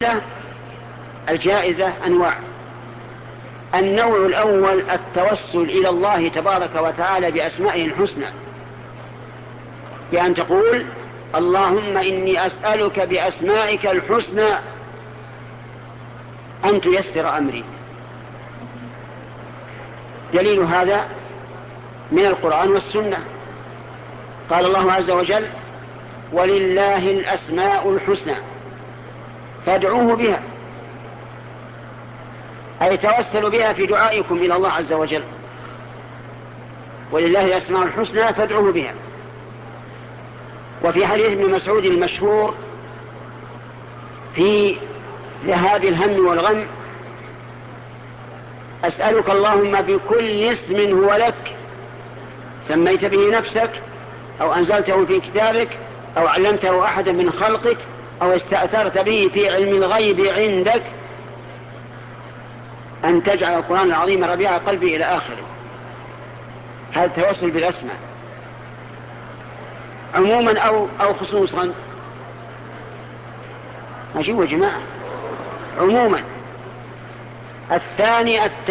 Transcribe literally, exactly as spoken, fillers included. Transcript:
الجائزة أنواع. النوع الأول التوسل إلى الله تبارك وتعالى بأسمائه الحسنى، بأن تقول: اللهم إني أسألك بأسمائك الحسنى أن تيسر أمري. دليل هذا من القرآن والسنة. قال الله عز وجل: ولله الأسماء الحسنى فادعوه بها، أي توسلوا بها في دعائكم إلى الله عز وجل. ولله الأسماء الحسنى فادعوه بها. وفي حديث ابن مسعود المشهور في ذهاب الهم والغم: أسألك اللهم بكل اسم هو لك سميت به نفسك أو أنزلته في كتابك أو علمته أحدا من خلقك أو استأثرت به في علم الغيب عندك أن تجعل القرآن العظيم ربيع قلبي إلى آخره. هذا التوسل بالأسماء عموما أو, أو خصوصا. أجيبوا يا جماعة. عموما. الثاني